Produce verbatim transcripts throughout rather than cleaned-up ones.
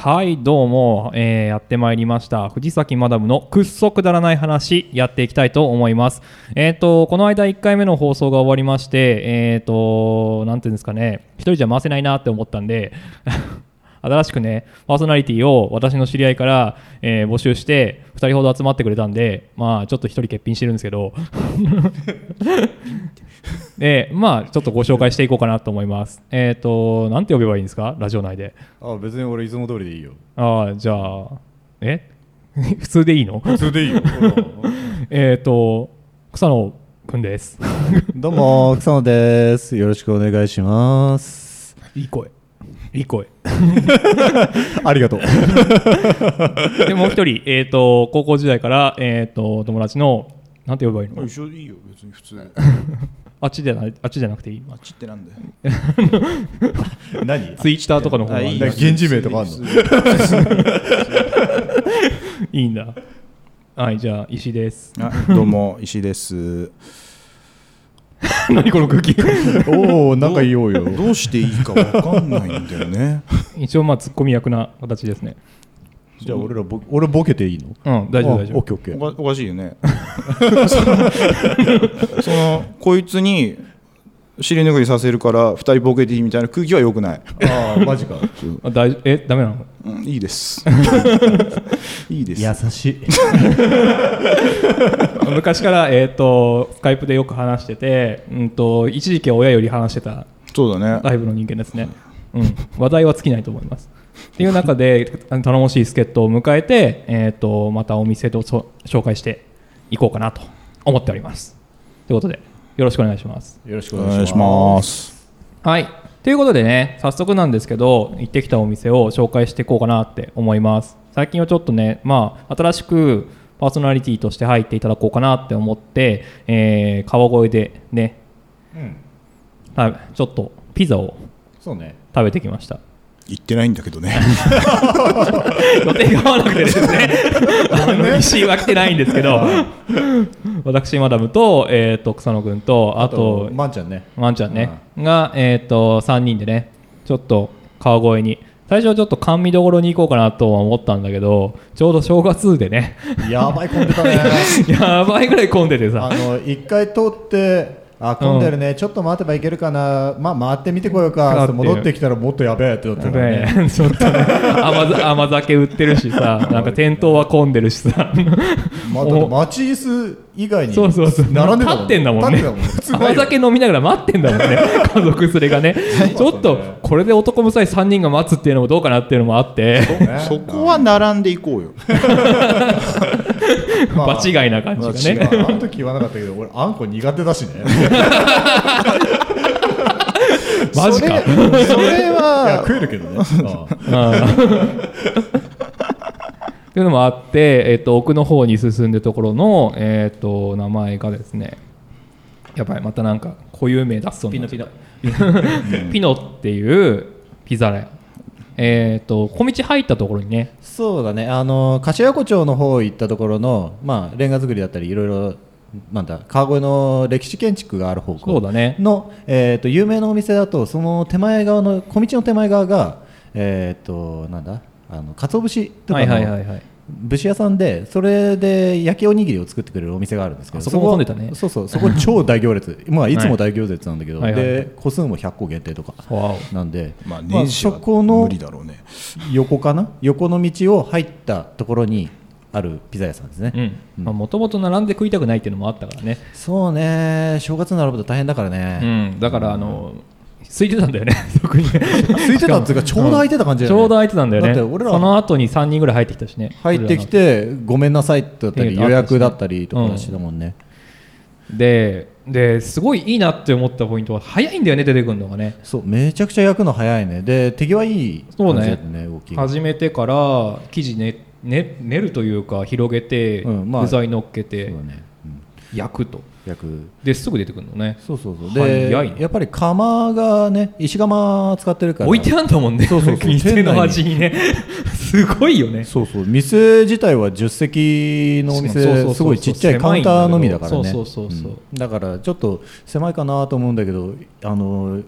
はいどうも、えー、やってまいりました藤崎マダムのくっそくだらない話やっていきたいと思います。えーとこの間いっかいめの放送が終わりまして、えーとなんていうんですかね、一人じゃ回せないなって思ったんで新しくねパーソナリティを私の知り合いから、えー、募集してふたりほど集まってくれたんで、まあちょっとひとり欠品してるんですけどでまあちょっとご紹介していこうかなと思います。えっ、ー、となんて呼べばいいんですかラジオ内で。 あ、別に俺いつも通りでいいよ。 ああじゃあえ普通でいいの？ 普通でいいよえっと草野くんですどうも草野です、よろしくお願いします。 いい声いい声ありがとうでもう一人、えー、と高校時代から、えー、と友達のなんて呼べばいいの？ 一緒でいいよ別に普通あっちじゃなあっちじゃなくていい？ あっちってなんだよ何ツイッターとかの方がいい現地名とかあるの？ いいんだ。はいじゃあ石井です。 あどうも石井です何この空気おおなんか言おうよ。 どうしていいか分かんないんだよね一応まあツッコミ役な形ですね。 じゃあ俺らボ俺ボケていいの？ うん大丈夫大丈夫。 オッケーオッケー。 おか、おかしいよねそのこいつに尻拭いさせるからふたりボケていいみたいな空気は良くない。 ああマジかあだいえダメなの？ うん、いいですいいです。 優しい昔から、えー、とスカイプでよく話してて、うん、と一時期親より話してたそうだねタイプの人間ですね、うん、話題は尽きないと思いますっていう中で頼もしい助っ人を迎えて、えー、とまたお店を紹介していこうかなと思っておりますということでよろしくお願いします。 よろしくおお願いし願いしま。 ますす。 はいということでね早速なんですけど行ってきたお店を紹介していこうかなって思います。最近はちょっとねまあ新しくパーソナリティとして入っていただこうかなって思って、えー、川越でね、 うん、 ちょっとピザをそうね食べてきました。 言ってないんだけどね予定が合わなくてですねあの石井は来てないんですけど私マダムと、えー、と草野君とあとマンちゃんねマンちゃんねが、えー、とさんにんでねちょっと川越に最初はちょっと甘味どころに行こうかなとは思ったんだけどちょうど正月でねやばい混んでたねやばいぐらい混んでてさあの一回通ってあ混んでるね、うん、ちょっと待てばいけるかな、まあ回ってみてこようかって戻ってきたらもっとやべえってなってたねちょっとね 甘, 甘酒売ってるしさなんか店頭は混んでるしさまあ、だって待ち椅子以外にそうそうそう並んでたもん立ってんだもんね甘酒飲みながら待ってんだもんね家族連れがねちょっとこれで男もさえさんにんが待つっていうのもどうかなっていうのもあってそ,、 ね、そこは並んでいこうよまあ、場違いな感じがね、 まあ、あの時言わなかったけど俺あんこ苦手だしねマジかそ, れそれはいや食えるけどねっていうのもあって、えー、と奥の方に進んでるところの、えー、と名前がですねやばいまたなんか固有名出すそうなピノピノピノっていうピザ屋えー、と小道入ったところにねそうだねあの柏湖町の方行ったところの、まあ、レンガ造りだったりいろいろなんだ川越の歴史建築がある方向の、 そうだねえー、と有名なお店だとその手前側の小道の手前側が、えー、となんだあの鰹節とかの武士屋さんでそれで焼きおにぎりを作ってくれるお店があるんですけどそこも混んでたねそうそうそこ超大行列まあいつも大行列なんだけど、 はいはいはいはい、 で個数もひゃっこ限定とかなんで、 まあ、年始は無理だろうね。 横かな横の道を入ったところにあるピザ屋さんですね。 もともと並んで食いたくないっていうのもあったからね。 そうね正月に並ぶと大変だからね、 うん、だからあの空いてたんだよね特に空いてたっていうかちょうど空いてた感じだよね、 ちょうど空いてたんだよね。 だって俺らその後にさんにんぐらい入ってきたしね入ってきてごめんなさいってだったり予約だったりとかしてたもんね、 うん、でですごいいいなって思ったポイントは早いんだよね出てくるのがね。 そうめちゃくちゃ焼くの早いねで手際いい感じだったね動き始めてから生地ねね練るというか広げて、うんまあ、具材乗っけて、ねうん、焼くと焼くですぐ出てくるのね。 そうそうそうでやっぱり窯がね石窯使ってるから置いてあんだもんね。 そうそうそう店の味にねすごいよね。 そうそう店自体はじゅっ席のお店すごいちっちゃいカウンターのみだからね。だからちょっと狭いかなと思うんだけどあの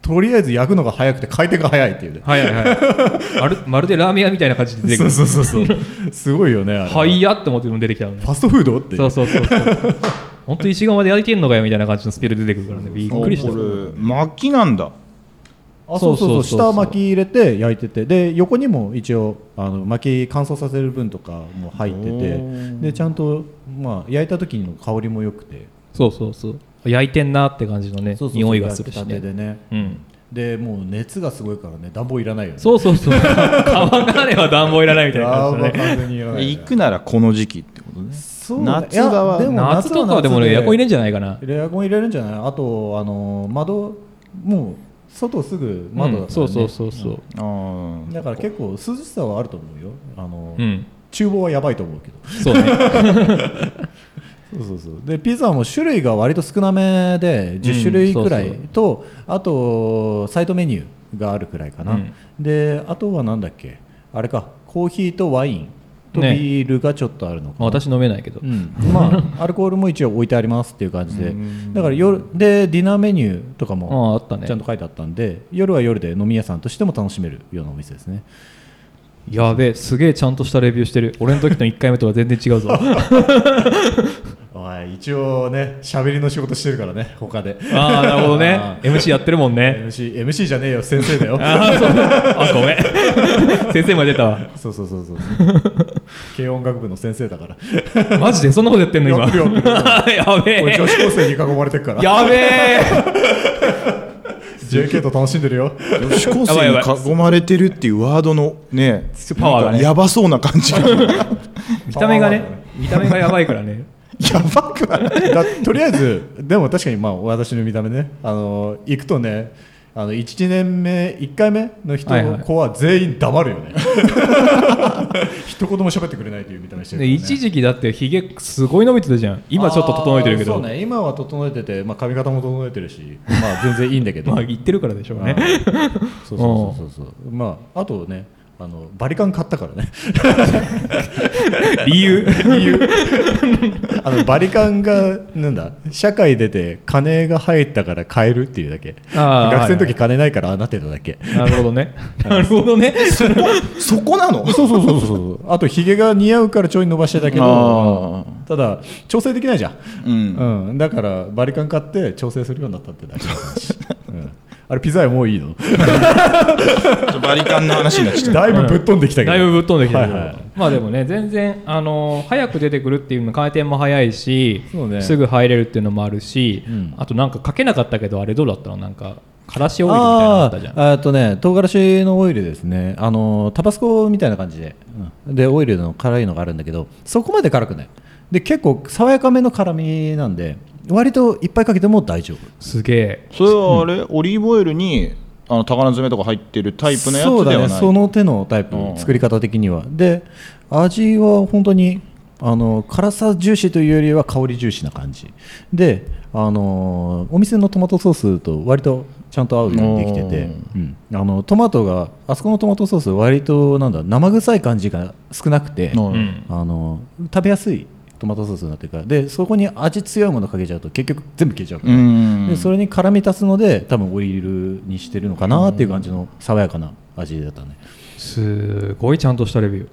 とりあえず焼くのが早くて回転が早いっていうね。 はいはいはいまるまるでラーメン屋みたいな感じで出てくる。 そうそうそうそうすごいよねあれ。 はいやって思っても出てきたのね。 ファストフードっていう。 そうそうそうそう本当石窯で焼いてんのかよみたいな感じのスピードで出てくるからね、びっくりした。 これ薪なんだ。 あそうそうそうそうそうそうそう下巻き入れて焼いてて、で横にも一応あの薪乾燥させる分とかも入ってて、でちゃんと、まあ、焼いた時の香りも良くて、 そうそうそう焼いてんなって感じのね、 そうそうそう匂いがするし焼きたてでね。 ね、 うんでもう熱がすごいからね、暖房いらないよね。 そうそうそう皮があれば暖房いらないみたいな感じだね。 完全にいらない、ね、 行くならこの時期ってことね。 そう夏場は。 いやでも夏とかはでもねエアコン入れんじゃないかな。 エアコン入れるんじゃない。あとあの窓もう外すぐ窓だから、ねうん、そうそうそうそう、 あだから結構涼しさはあると思うよ。あの、 うん、 厨房はやばいと思うけど。 そうねそうそうそう。でピザも種類が割と少なめでじゅっ種類くらいと、 うん、 あとサイドメニューがあるくらいかな、うん、であとはなんだっけあれかコーヒーとワインとビールがちょっとあるのかな、 ね、私飲めないけど、 うん、まあアルコールも一応置いてありますっていう感じでだから夜でディナーメニューとかもちゃんと書いてあったんで、ね、夜は夜で飲み屋さんとしても楽しめるようなお店ですね。 やべえすげえちゃんとしたレビューしてる。俺の時のいっかいめとは全然違うぞおい一応ね喋りの仕事してるからね他で。 ああなるほどねエムシー やってるもんね。 エムシー, エムシー じゃねえよ先生だよあそうあごめん先生まで出たわ。 そうそうそうそう軽音楽部の先生だからマジでそんなことやってんの今やべえ俺女子高生に囲まれてるからやべえジェーケー と楽しんでるよ。 女子高生に囲まれてるっていうワードのねパワーがねやばそうな感じが見た目がね見た目がやばいからねやばくないだとりあえずでも確かにまあ私の見た目ねあの行くとねあのいちねんめいっかいめの人の子は全員黙るよね、はいはい、一言も喋ってくれないという見た目してるから、ね、 一時期だってひげすごい伸びてたじゃん。今ちょっと整えてるけど。 そうね今は整えてて、まあ、髪型も整えてるしまあ全然いいんだけどまあ言ってるからでしょうねそうそうそうそうそうまああとねあのバリカン買ったからね理由理由あのバリカンがなんだ社会出て金が入ったから買えるっていうだけ。学生の時金ないからああなってただけ。 なるほどねなるほどねそこなの。 そうそうそうそうあとヒゲが似合うからちょい伸ばしてたけどただ調整できないじゃん、うんうん、だからバリカン買って調整するようになったってだけの話、うんあれピザ屋もういいのバリカンの話になっちゃった。 だいぶぶっ飛んできたけど、 だいぶぶっ飛んできたけど、 はいはい、 まあでもね全然、あのー、早く出てくるっていうの回転も早いし、 ね、 すぐ入れるっていうのもあるし、うん、あとなんかかけなかったけどあれどうだったのなんかからしオイルみたいなのあったじゃん。 あとね唐辛子のオイルですねあのタバスコみたいな感じで、うん、でオイルの辛いのがあるんだけどそこまで辛くないで結構爽やかめの辛みなんで割といっぱいかけても大丈夫。 すげえ。 それはあれ、うん、オリーブオイルにあの高菜詰めとか入ってるタイプのやつではない。 そうだねその手のタイプ、うん、作り方的にはで味は本当にあの辛さ重視というよりは香り重視な感じであのお店のトマトソースと割とちゃんと合うようにできてて、うん、あのトマトがあそこのトマトソース割となんだ生臭い感じが少なくて、うん、あの食べやすいトマトソースになってるからでそこに味強いものかけちゃうと結局全部消えちゃうから、でそれに辛み足すので多分オイルにしてるのかなっていう感じの爽やかな味だったね。 すごいちゃんとしたレビュ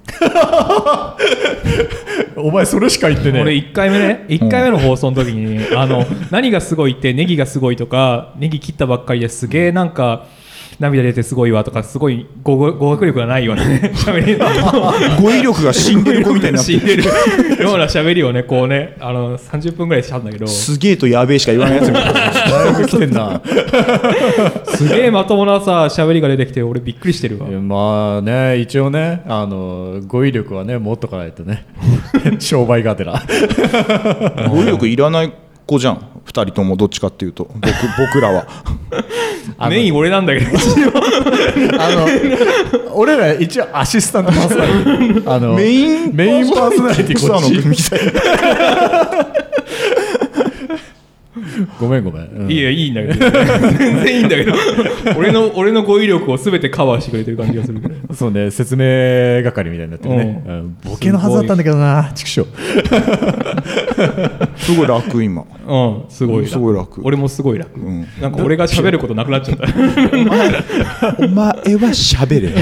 ーお前それしか言ってね俺いっかいめねいっかいめの放送の時に、うん、あの何がすごいってネギがすごいとかネギ切ったばっかりですげえなんか涙出てすごいわとかすごい語学力がないようなね喋り語彙力が死んでる子みたいになって死んでるような喋りをねこうねあのさんじゅっぷんぐらいしたんだけどすげえとやべえしか言わないやつみたいなだいぶ来てんなすげえまともなさ喋りが出てきて俺びっくりしてるわ。 まあね一応ねあの語彙力はね持っとかないとね商売がてら語彙力いらない子じゃんふたりともどっちかっていうと 僕, 僕らはメイン俺なんだけどあの俺ら一応アシスタントパーソナリティあのメインメインパーソナリティこっちみたいなごめんごめん、うん、 いやいいんだけど全然いいんだけど俺の俺の語彙力を全てカバーしてくれてる感じがするけどそうね、説明係みたいになってるね、うんうん、ボケのはずだったんだけどな、畜生すごい楽今。 うん、すごいすごい楽。 俺もすごい楽、うん、なんか俺が喋ることなくなっちゃったお前お前は喋れ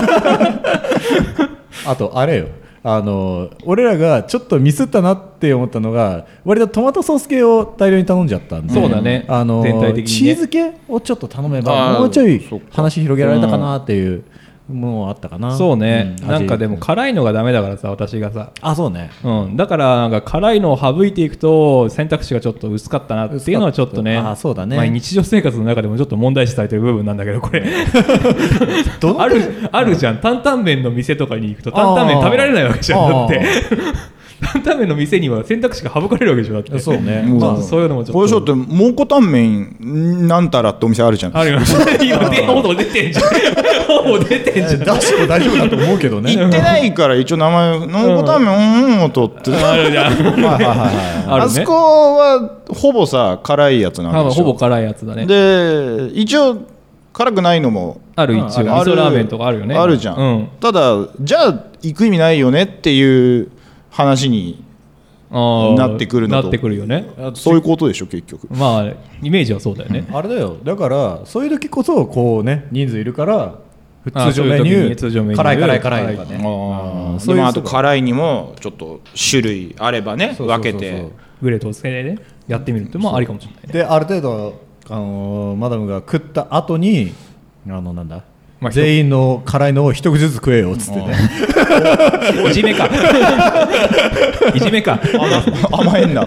あとあれよ、あの俺らがちょっとミスったなって思ったのが、割とトマトソース系を大量に頼んじゃったんで、 そうだね、 あの全体的にねチーズ系をちょっと頼めばもうちょい話広げられたかなっていうものあったかな。 そうね、 うん、 なんかでも辛いのがダメだからさ、私がさ、 あ、そうね、 うん、だからなんか辛いのを省いていくと選択肢がちょっと薄かったなっていうのはちょっとね、 あ、そうだね、 まあ、日常生活の中でもちょっと問題視されてる部分なんだけど、これあるあるじゃん、担々麺の店とかに行くと担々麺食べられないわけじゃん、だって担々麺の店には選択肢が省かれるわけでしょ、だって。 そうね、 まあ、そういうのもちょっとこれちょっと蒙古タンメンなんたらってお店あるじゃん。 あるよ今ほぼ出てんじゃんほぼ出てんじゃん。 出しても大丈夫だと思うけどね言ってないから一応名前蒙古タンメンうんとってあるじゃんあそこはほぼさ辛いやつなんでしょ。 ほぼ辛いやつだね。 で一応辛くないのもある、一応味噌ラーメンとかあるよね。 あるじゃん、うん、ただじゃあ行く意味ないよねっていう話になってくるのと、 なってくるよね。 そういうことでしょ結局。 まあイメージはそうだよね。 あれだよ、だからそういう時こそこうね、人数いるから通常メニュー辛い辛い辛いとかね、 あでもあと辛いにもちょっと種類あればね、分けてグレートをつけてねやってみるってもありかもしれないね。 である程度あのー、マダムが食った後にあのなんだ、まあ、全員の辛いのを一口ずつ食えよっつってねいじめかいじめか甘えんな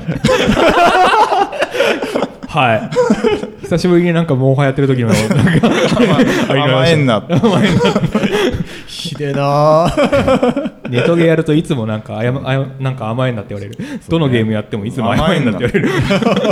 はい久しぶりになんかモンハンやってる時のなんか甘えんなひでえなネトゲやるといつもなんかあやあやなんか甘えんなって言われる、ね、どのゲームやってもいつも甘えんなって言われる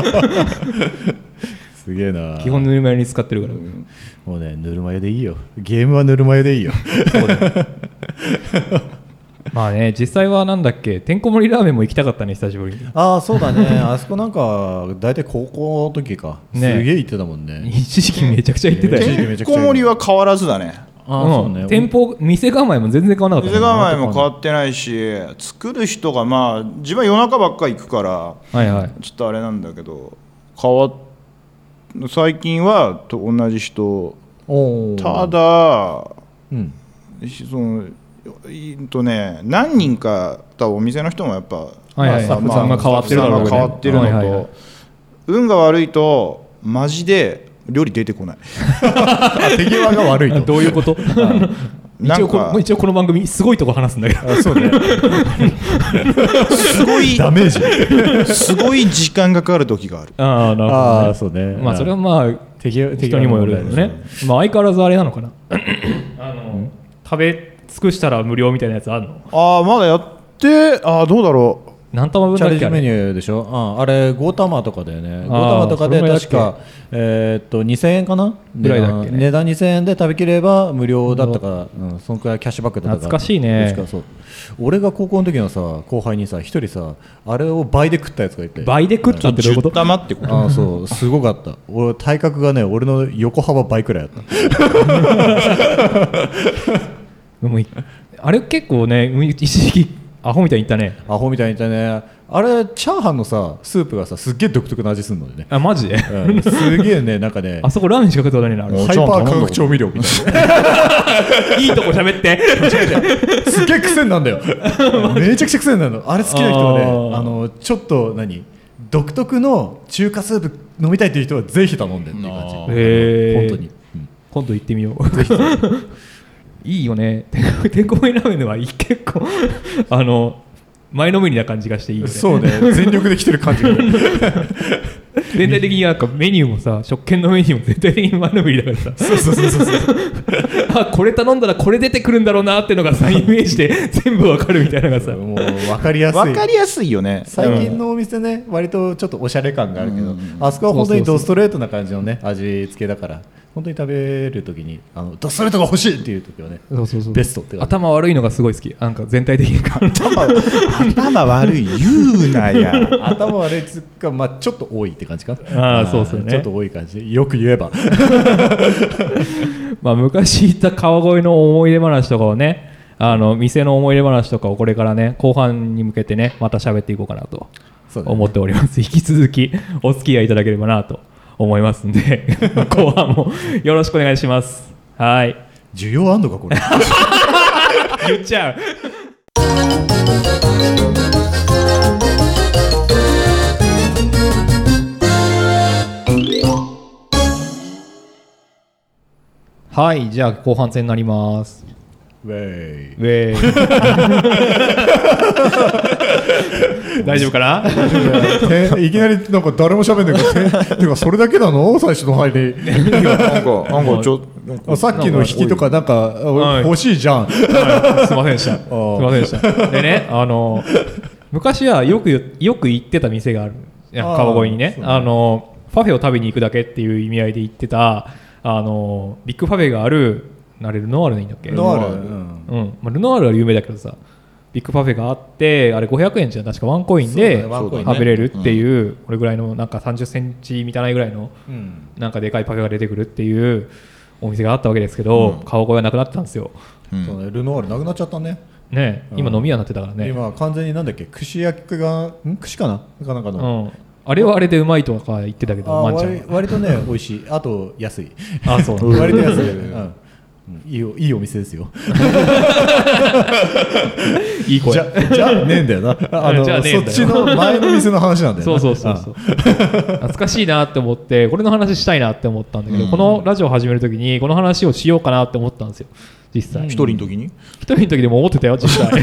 すげえな。 基本ぬるま湯に使ってるから、うん、 もうね、ぬるま湯でいいよ、ゲームはぬるま湯でいいよそうだよまあね、実際はなんだっけ、てんこ盛りラーメンも行きたかったね、久しぶりに。 ああ、そうだねあそこなんか大体高校の時か、ね、すげえ行ってたもんね。 一時期めちゃくちゃ行ってたよね。 てんこ盛りは変わらずだね。 あ、うん、そうね、 店舗店構えも全然変わらなかった、ね、 店構えも変わってないし、作る人がまあ自分は夜中ばっかり行くから、 はいはい、 ちょっとあれなんだけど、変わっ最近はと同じ人、ただ、うん、そのえっとね、何人か多分お店の人もやっぱ、 はいはい、まあ、まあ、変わってるのと、 変わってるのと、はいはいはい、運が悪いとマジで料理出てこない手際が悪いとどういうこと一応こ一応この番組すごいとこ話すんだけど、 そうねすごいダメージすごい時間がかかる時がある。 ああ、なるほど、ね、 あ、そうね、 まあそれはまあ人にもよるけどね、まあ相変わらずあれなのかなあの、うん、食べ尽くしたら無料みたいなやつあるの？ ああ、まだやってああ、どうだろう。 何玉分だっけ？ チャレンジメニューでしょ。あ, あれご玉とかだよね。ご玉とかで確かえー、っとにせんえんかなぐらいだっけ、ね、値段にせんえんで食べきれば無料だったから、うん、そのくらいキャッシュバックだったから。 懐かしいね。 そう、俺が高校の時のさ後輩にさ一人さあれを倍で食ったやつがいて。 倍で食ったってどういうこと？ じゅう玉ってこと？ ああ、そうすごかった。俺体格がね俺の横幅倍くらいあったでもあれ結構ね一時期アホみたいにいったね。 アホみたいにいったね。あれチャーハンのさスープがさすっげえ独特な味するのよね。 あ、マジで、 うん、すげえね、なんかねあそこラーメンしか食ったことないな。あれハイパー化学調味料みたいないいとこ喋ってすっげえ癖になんだよめちゃくちゃ癖になるの。あれ好きな人はね、あのちょっと何独特の中華スープ飲みたいっていう人はぜひ頼んでっていう感じ。 へー、 本当に、うん、 今度行ってみようぜひいいよね、てんこ盛りラーメンは結構あの前のめりな感じがしていいよね。 そうね、全力で来てる感じが全体的になんかメニューもさ、食券のメニューも全体的に前のめりだからさ、 そうそうそうそうあ、これ頼んだらこれ出てくるんだろうなっていうのがさイメージで全部わかるみたいなのがさもう分かりやすい分かりやすいよね。 最近のお店ね、割とちょっとおしゃれ感があるけど、うん、あそこは本当にドストレートな感じのね味付けだから本当に食べるときにあのドストレートが欲しいっていうときはね、 そうそうそうベストって頭悪いのがすごい好き。なんか全体的に頭頭悪い言うなや頭悪いつか、まあ、ちょっと多いって感じか。 ああそうですよね。 ちょっと多い感じ。よく言えばまあ昔行った川越の思い出話とかをね、あの店の思い出話とかをこれからね後半に向けてねまた喋っていこうかなと思っております、ね、引き続きお付き合いいただければなと思いますんで後半もよろしくお願いします。はい。 需要あんのかこれ言っちゃうはい、じゃあ後半戦になります。 ウェイウェイ大丈夫かないきなりなんか誰も喋んないけどてかそれだけなの最初の入りなんかなんかちょさっきの引きとかなんか欲しいじゃん、 はい、すいませんでしたすいませんでしたでね、あの昔はよくよく行ってた店がある川越にね、あのパフェを食べに行くだけっていう意味合いで行ってたあのビッグパフェがあるなれルノワールでいいんだっけ。 ルノワール、 うんうんまあ、ルノワールは有名だけどさ、ビッグパフェがあってあれごひゃくえんじゃん確かワンコインで食べれるっていう、これぐらいのなんかさんじゅっセンチ満たないぐらいのなんかでかいパフェが出てくるっていうお店があったわけですけど、うん、川越はなくなってたんですよ、 うんそうね、ルノワールなくなっちゃったね。 ね、今飲み屋になってたからね。 今完全になんだっけ串焼きがん串かななかなかの、 うんあれはあれでうまいとか言ってたけど、 あ割, 割とね美味しい。あと安い。 あそう割と安い、うんいい, いいお店ですよいい声じゃじゃねえんだよなあのそっちの前の店の話なんだよなそうそうそうそう懐かしいなって思ってこれの話したいなって思ったんだけど、うん、このラジオを始めるときにこの話をしようかなって思ったんですよ実際。 一、うん、人の時に一人の時でも思ってたよ実際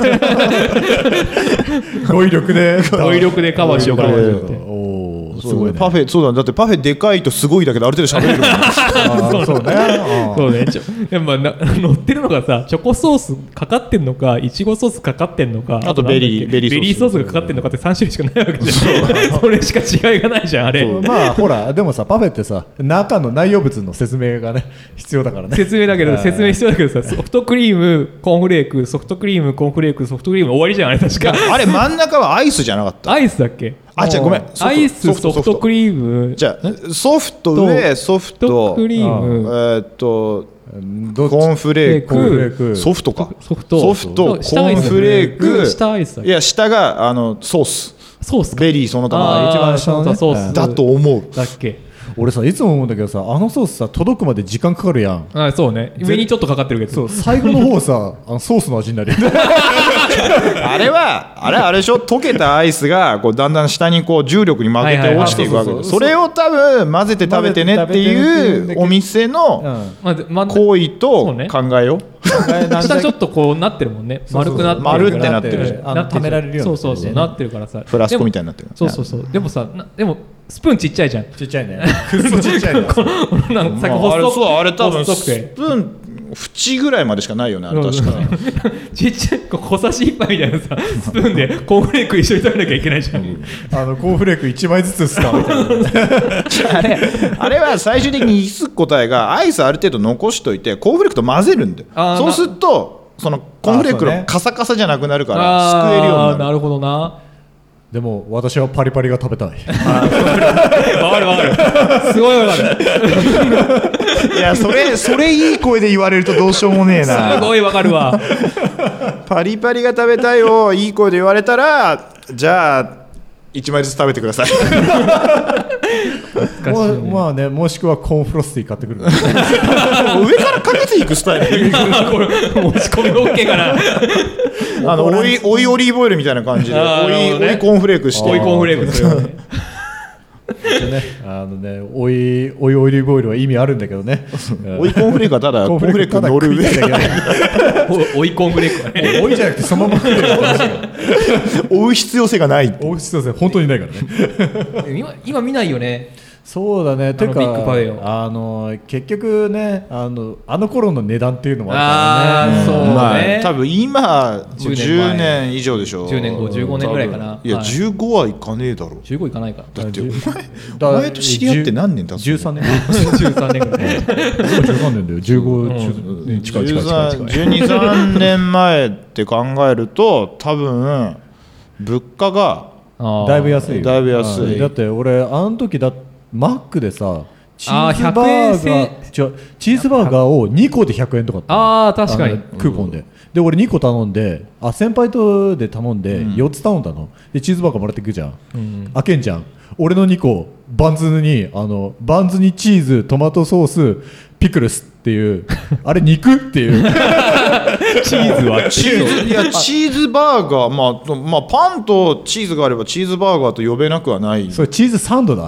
語彙力で語彙力でカバーしようかなと思ってすごいね、パフェそうだだってパフェでかいとすごいだけどある程度喋れるもんあそうねそうねちょでも、まあ、乗ってるのがさチョコソースかかってんのかいちごソースかかってんのかあとベリーベリーソースベリーソースがかかってんのかってさん種類しかないわけじゃんそれしか違いがないじゃんあれ。 まあほらでもさパフェってさ中の内容物の説明がね必要だからね。 説明だけど説明必要だけどさソフトクリームコーンフレークソフトクリームコーンフレークソフトクリーム終わりじゃんあれ確か。 あれ真ん中はアイスじゃなかった。 アイスだっけ。 あ、じゃあごめんアイスソフトクリームじゃあソフト上ソフトクリームえー、っとコーンフレークソフトかソフトソフトコーンフレーク下アイスいや下があのソースソースベリーその他の一番下の、ね、ソースだと思うだっけ。 俺さいつも思うんだけどさあのソースさ届くまで時間かかるやん。 あそうね上にちょっとかかってるけどそう最後の方さあのソースの味になるあれはあれあれでしょ溶けたアイスがこうだんだん下にこう重力に負けて落ちていくわけでそれを多分混ぜて食べてねっていうお店の行為と考えよう。 下ちょっとこうなってるもんね丸くなってる丸ってなってる食べられるようそうそうそうなってるからさフラスコみたいになってる。 そうそうそうでもさでもスプーンちっちゃいじゃん。 ちっちゃいねくっそちっちゃいねこのなんかさっき細くあれ多分スプーン縁ぐらいまでしかないよねあれ確かにちっちゃい小さじいっぱいみたいなさスプーンでコーンフレーク一緒に食べなきゃいけないじゃん、うん、 あのコーンフレークいちまいずつですかみたいなあれあれは最終的に行き着く答えがアイスある程度残しといてコーンフレークと混ぜるんだよ。そうするとそのコーンフレークのカサカサじゃなくなるからすくえるようになる。 なるほどな。 でも私はパリパリが食べたい。わかるわかるすごいわかるいやそれそれいい声で言われるとどうしようもねえな。 すごいわかるわパリパリが食べたいをいい声で言われたらじゃあいちまいずつ食べてくださいもうまあねもしくはコーンフロスティー買ってくる上からかけていくスタイルこれ持ち込み OK かなあのオイオイオリーブオイルみたいな感じでオイ、ね、オイコーンフレークしてオイコーンフレークするよねね、あのね、おいおいオリーブオイルは意味あるんだけどね。 おいコーンフレークはただコーンフレーク乗る上だけどおいコーンフレークはね。 おいじゃなくてそのまま食える追う必要性がない。 追う必要性本当にないからね。 今今見ないよね。 そうだね。てかビッグパフェをあの結局ね、あのあの頃の値段っていうのもあるからね。 あーそうね、 まあ、多分今じゅうねんまえじゅうねん以上でしょ。 じゅうねんごじゅうごねんぐらいかな。 いや、 はいじゅうごはいかねえだろ。 じゅうごいかないか。 だってお前だお前と知り合って何年経つの？ じゅうさんねん。 じゅうさんねんぐらい。 じゅうさんねんだよ。じゅうご、 うん近い近い近い近い近い。 じゅうに、さんねんまえって考えると多分物価があーだいぶ安いよ。 だいぶ安いうんだって俺あの時だマックでさ、チあーーズバーガひゃー違うチーズバーガーをにこでひゃくえんとかだったの。 ああ確かにあのクーポンで、で俺にこ頼んで、あ先輩とで頼んでうんよっつ頼んだので、チーズバーガーもらってくじゃん、 うん開けんじゃん。俺のにこバンズにあのバンズにチーズトマトソースピクルスっていうあれ肉っていうチーズはチーズいやチーズバーガー、まあ、まあパンとチーズがあればチーズバーガーと呼べなくはない。 それチーズサンドだ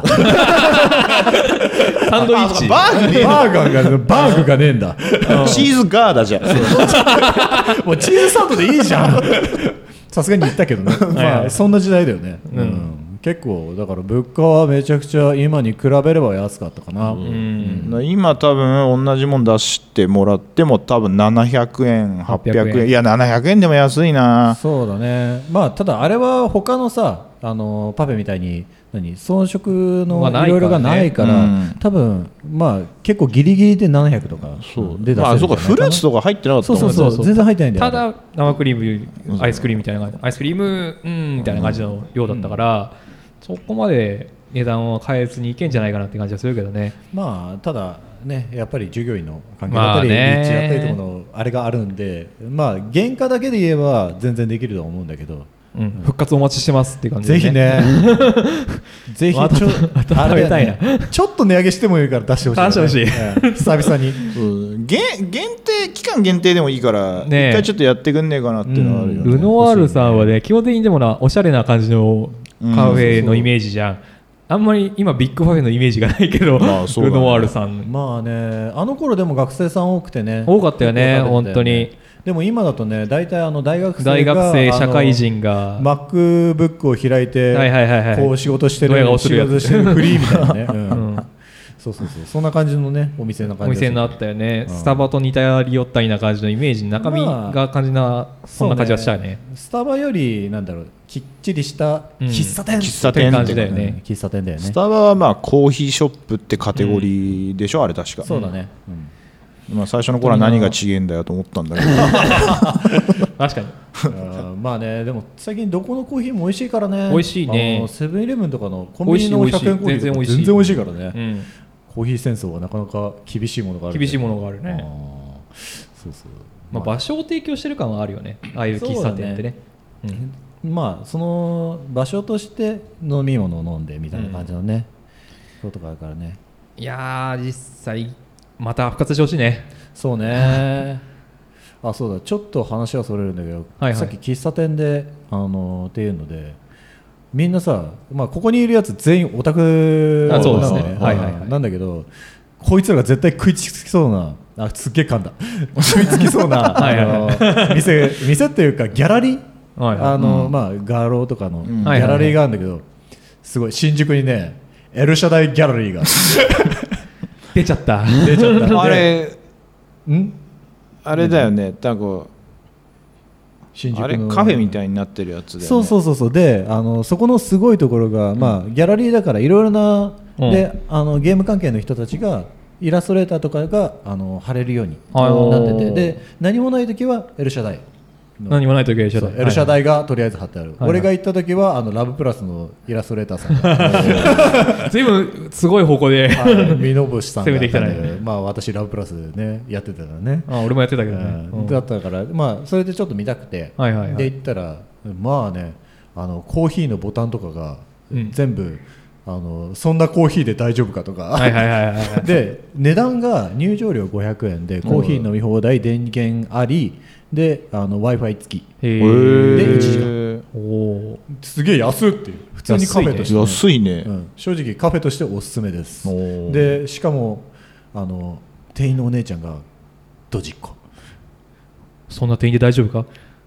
サンドイッチバーグねバーガーがバーグがねえんだチーズガーだじゃん。 もうチーズサンドでいいじゃんさすがに言ったけどねまあそんな時代だよね、 うんうん結構だから物価はめちゃくちゃ今に比べれば安かったかな、 うん今多分同じもん出してもらっても多分ななひゃくえんはっぴゃくえんはっぴゃくえんいやななひゃくえんでも安いな。 そうだね。まあただあれは他のさあのパフェみたいに何装飾のまあないからねいろいろがないから、 うん多分まあ結構ギリギリでななひゃくとかそうで出せるんじゃないかな。 まあそうかフルーツとか入ってなかったそうそうそうそうそう全然入ってないんだよ。 ただ生クリームアイスクリームみたいな感じアイスクリームうんみたいな感じの量だったから、そこまで値段は変えずにいけんじゃないかなって感じはするけどね。 まあただねやっぱり従業員の関係だったり、 まあね立地だったりとかのあれがあるんで、まあ原価だけで言えば全然できるとは思うんだけど。 うん、復活お待ちしてますっていう感じで、 ぜひねぜひまたちょまたあれ食べたいなねちょっと値上げしてもいいから出してほしいよね、 出してうん久々にうん限限定期間限定でもいいから一ねえ回ちょっとやってくんねえかなっていうのはあるよね。 ルノワールさんはね基本的にでもなおしゃれな感じのカフェのイメージじゃん、あんまり今ビッグカフェのイメージがないけど、 まあそうだねルノワールさんまあねあの頃でも学生さん多くてね多かったよね結構食べてたよ本当に。 でも今だとね大体あの大学生が大学生あの社会人が MacBook を開いて、 はいはいはいはいこう仕事してドヤる顔するやつ仕事してるフリーみたいなね、うんうんそうそうそうそんな感じのねお店な感おじ店になったよね、 うんスタバと似たり寄ったりな感じのイメージ中身が感じな、そんな感じはしたよね。 スタバよりなんだろうきっちりしたうん喫茶店、 喫茶って感店ってじだよねうん喫茶店だよねスタバはまあコーヒーショップってカテゴリーでしょ、あれ確か。 そうだね、うんまあ最初の頃は何が違えんだよと思ったんだけど確かにあーまあねでも最近どこのコーヒーも美味しいからね美味しいねあのセブンイレブンとかのコンビニの美味しいひゃくえんコーヒーとか全然美味しい全然美味しいからね、 うんコーヒー戦争はなかなか厳しいものがある厳しいものがあるあーね、 そうそうまあ、場所を提供してる感はあるよねああいう喫茶店ってねうんまあその場所として飲み物を飲んでみたいな感じのね、ことがあるからねいやー実際また復活してほしいね。 そうねあそうだちょっと話はそれるんだけど、 はいはいさっき喫茶店であのっていうのでみんなさ、まあ、ここにいるやつ全員オタクあそうですねなんだよはいはいはいなんだけどこいつらが絶対食いつきそうなあすっげえ噛んだ食いつきそうなはいはいあの店店っていうかギャラリーはいはいあのうんまあ画廊とかのギんャラリーがあるんだけどすごい新宿にねエルシャダイギャラリーが出ちゃった出ちゃったあれんあれだよねなんか新宿のあれカフェみたいになってるやつだよね。 そうそうそうそうであのそこのすごいところが、まあ、ギャラリーだからいろいろな、 うんであのゲーム関係の人たちがイラストレーターとかがあの貼れるようにはいなっててで何もない時はエルシャダイの何もない時は一緒だそうエルシャダイイがとりあえず貼ってある、 はい俺が行った時はあのラブプラスのイラストレーターさんが随分すごい方向ではい美濃星さんが攻めてきたねでまあ私ラブプラスねやってたからねあ俺もやってたけどね、うんうんだったから、まあ、それでちょっと見たくて、 はいはいはいで行ったらまあねあのコーヒーのボタンとかがうん全部、あのそんなコーヒーで大丈夫かとか、 はいはいはいはいはいで値段が入場料ごひゃくえんでコーヒー飲み放題電源ありで w i f i 付きへへーでいちじかーおおすげえ安いっていう普通にカフェとして、ね安いね。 うん、正直カフェとしておすすめですおーでしかもあの店員のお姉ちゃんがドジっ子そんな店員で大丈夫か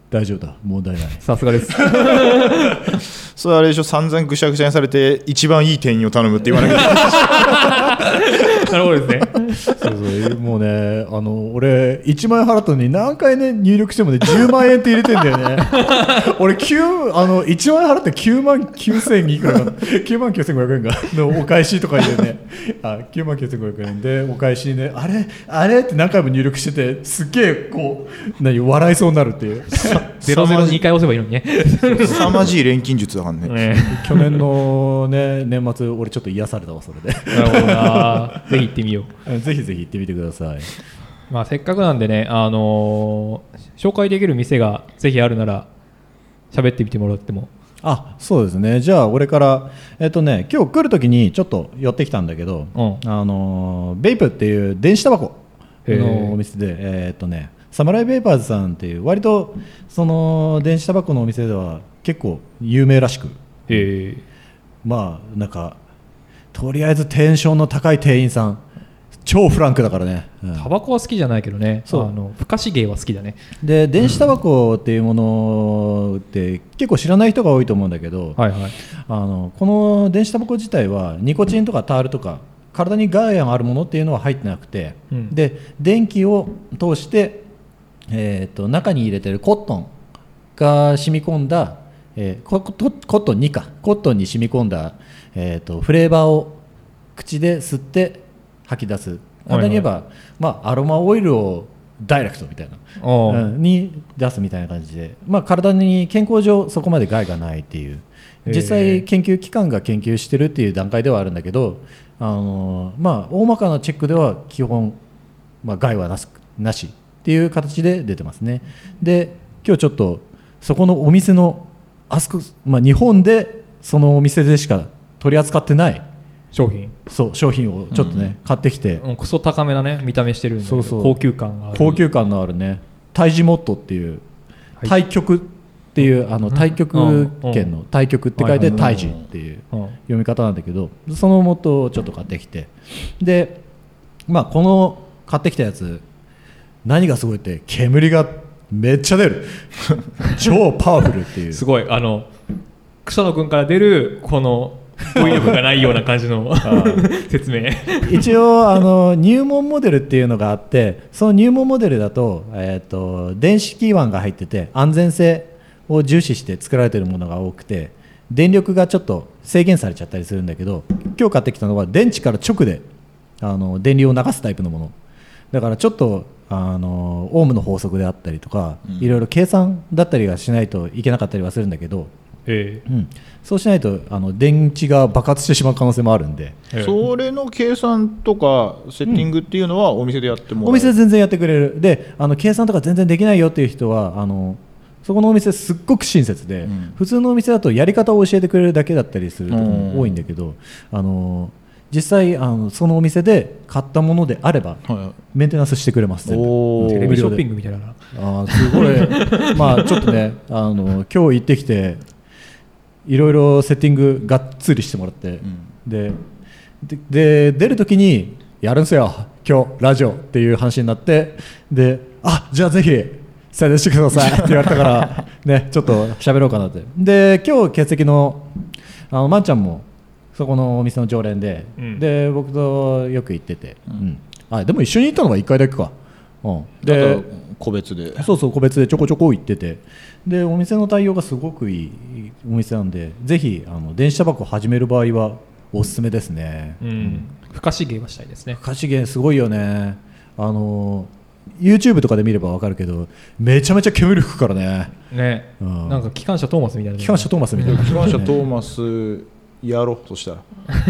大丈夫だ、問題ない。 さすがですそれあれでしょ、散々ぐしゃぐしゃにされて一番いい店員を頼むって言わなきゃいけないなるほどですね。 そうそうもうね、あの俺いちまん円払ったのに何回ね入力してもねじゅうまん円って入れてんだよね俺きゅうあのいちまん円払ってきゅうまんきゅうせんいくらかきゅうまんきゅうせんごひゃくえんかのお返しとか言うねあきゅうまんきゅうせんごひゃくえんでお返しにね、あれあれって何回も入力してて、すっげえこう何笑いそうになるっていうゼロゼロにかい押せばいいのにね凄まじい錬金術だからね。 ね去年の、ね、年末俺ちょっと癒されたわそれでなるほどなぜひ行ってみようぜひぜひ行ってみてください。 まあ、せっかくなんでね、あのー紹介できる店がぜひあるなら喋ってみてもらっても。 あ、そうですね。じゃあ俺からえっとね今日来る時にちょっと寄ってきたんだけど、 うんあのベイプっていう電子タバコのお店で、えっとねサムライベイパーズさんっていう割とその電子タバコのお店では結構有名らしく、 えー、 まあなんかとりあえずテンションの高い店員さん、超フランクだからね、うん、 タバコは好きじゃないけどね、 そうあの不可思芸は好きだね。 で電子タバコっていうものって結構知らない人が多いと思うんだけど、 はいはい、 あのこの電子タバコ自体はニコチンとかタールとか体に害があるものっていうのは入ってなくて、うん、で電気を通して、えー、と中に入れてるコットンが染み込んだ、えー、コ, コットンにかコットンに染み込んだ、えー、とフレーバーを口で吸って吐き出す、簡単に言えば、はいはい、まあ、アロマオイルをダイレクトみたいな、うん、に出すみたいな感じで、まあ、体に健康上そこまで害がないっていう、実際研究機関が研究してるっていう段階ではあるんだけど、あのーまあ、大まかなチェックでは基本、まあ、害はなし、なしっていう形で出てますね。で今日ちょっとそこのお店のあそこ、まあ、日本でそのお店でしか取り扱ってない商品そう商品をちょっとね、うん、買ってきて、 うん、クソ高めなね見た目してるんだけど、そうそう高級感がある高級感のあるねタイジモットっていう、はい、対極っていうあの太極拳の太極って書いてタイジっていう読み方なんだけど、そのモットをちょっと買ってきて、でまあこの買ってきたやつ何がすごいって煙がめっちゃ出る超パワフルっていうすごいあの草野君から出るこの語彙力がないような感じの説明一応あの入門モデルっていうのがあって、その入門モデルだと、えーと電子キーワンが入ってて安全性を重視して作られているものが多くて電力がちょっと制限されちゃったりするんだけど、今日買ってきたのは電池から直であの電流を流すタイプのものだから、ちょっとあのオームの法則であったりとか、うん、いろいろ計算だったりはしないといけなかったりはするんだけど、えーうん、そうしないとあの電池が爆発してしまう可能性もあるんで、 えー、それの計算とかセッティングっていうのはお店でやってもらえる、うん、 お店で全然やってくれる。であの計算とか全然できないよっていう人はあのそこのお店すっごく親切で、うん、普通のお店だとやり方を教えてくれるだけだったりするところも多いんだけど、あの実際あのそのお店で買ったものであれば、はい、メンテナンスしてくれます。全部テレビショッピングみたいな。 あすごいまあちょっとねあの今日行ってきていろいろセッティングがっつりしてもらって、うん、で, で, で出るときにやるんすよ今日ラジオっていう話になって、であじゃあぜひ宣伝してくださいって言われたからねちょっと喋ろうかなって。で今日欠席のあのまんちゃんもそこのお店の常連で、うん、で僕とよく行ってて、うんうん、あでも一緒に行ったのはいっかいだけか、うん、で個別でそうそう個別でちょこちょこ行ってて、でお店の対応がすごくいいお店なんで、ぜひあの電子タバコを始める場合はおすすめですね、うんうん、 不可思議はしたいですね。 不可思議すごいよね。あの YouTube とかで見れば分かるけどめちゃめちゃ煙吹くからね。 ね、うん、なんか機関車トーマスみたいな、ね、 機関車トーマスみたいな、 機関車トーマスやろうとした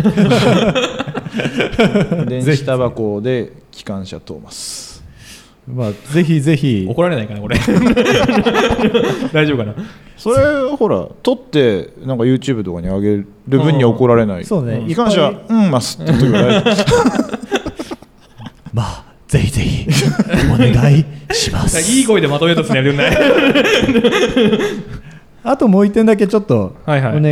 ら電子タバコで機関車トーマス、 まあ、ぜひぜひ怒られないかなこれ大丈夫かな。 それほら撮ってなんか YouTube とかに上げる分には怒られない。 そうね、 機関車うんますって言うぐらいまあぜひぜひお願いしますいい声でまとめようとするねあともう一点だけちょっとお願い、はいはい、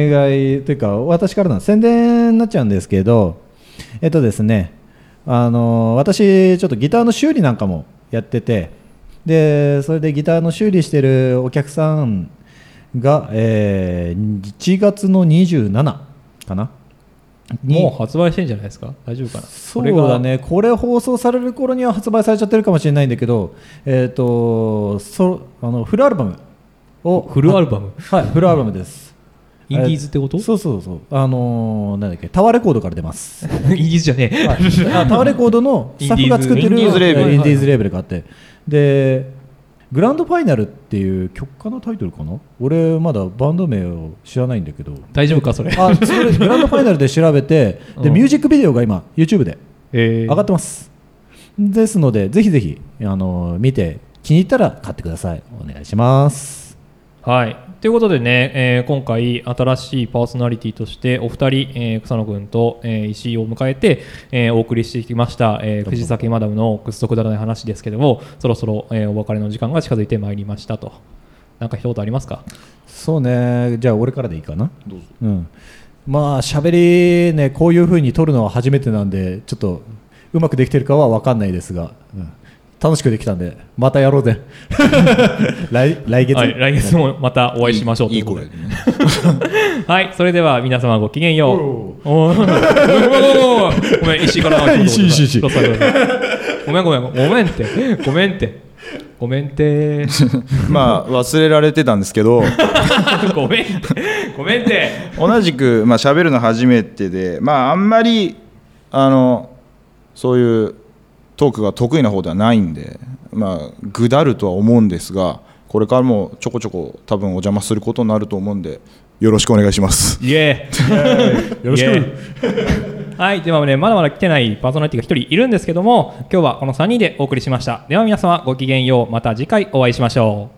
というか私からの宣伝になっちゃうんですけど、えっとですねあの私ちょっとギターの修理なんかもやってて、 でそれでギターの修理してるお客さんが、えー、いちがつのにじゅうしちかな、 もう発売してんじゃないですか、大丈夫かな。 そうだね、これ放送される頃には発売されちゃってるかもしれないんだけど、えー、とそあのフルアルバムをフルアルバム、 はい、フルアルバムです。 インディーズってこと？ そうそうそう、あのー、なんだっけ、タワーレコードから出ますインディーズじゃねえ、 はい、あタワーレコードのスタッフが作ってるインディーズレーベル、 インディーズレーベルがあって、でグランドファイナルっていう曲家のタイトルかな、俺まだバンド名を知らないんだけど、 大丈夫かそれ。 あそれグランドファイナルで調べてで、ミュージックビデオが今 YouTube で上がってます、えー、ですのでぜひぜひあの見て気に入ったら買ってください。お願いします。 はい、ということでね、えー、今回新しいパーソナリティとしてお二人、えー、草野君と、えー、石井を迎えて、えー、お送りしてきました、えー、藤崎マダムのくっそくだらない話ですけども、そろそろ、えー、お別れの時間が近づいてまいりましたと。なんか一言ありますか？ そうね、じゃあ俺からでいいかな。 どうぞ。 うん、まあ喋りね、こういう風に撮るのは初めてなんでちょっとうまくできてるかは分かんないですが、うん楽しくできたんでまたやろうぜ来, 来月、 はい、来月もまたお会いしましょう。 いい声でねはい、それでは皆様ごきげんよう。おごめん、石井から石井石井石井ごめんごめんごめんってごめんってごめんってまあ忘れられてたんですけどごめんってごめんって同じくまあ喋るの初めてで、まああんまりあのそういうトークが得意な方ではないんで、まあぐだるとは思うんですが、これからもちょこちょこ多分お邪魔することになると思うんでよろしくお願いします。 イエーイよろしくはい、ではね、まだまだ来てないパーソナリティがひとりいるんですけども、今日はこのさんにんでお送りしました。では皆様ごきげんよう、また次回お会いしましょう。